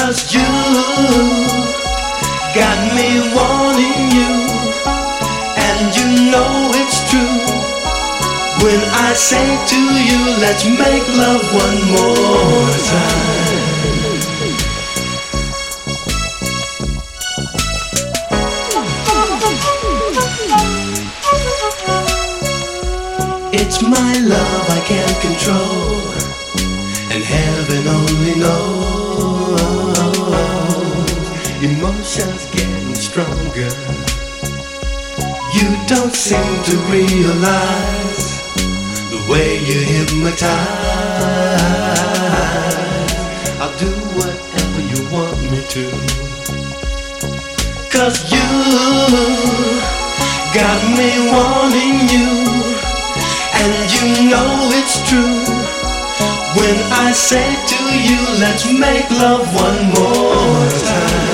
'Cause you got me wanting you, and you know it's true when I say to you, let's make love one more time. It's my love I can't control, and heaven only knows. Emotions getting stronger. You don't seem to realize the way you hypnotize. I'll do whatever you want me to, 'cause you got me wanting you, and you know it's true when I say to you, let's make love one more time.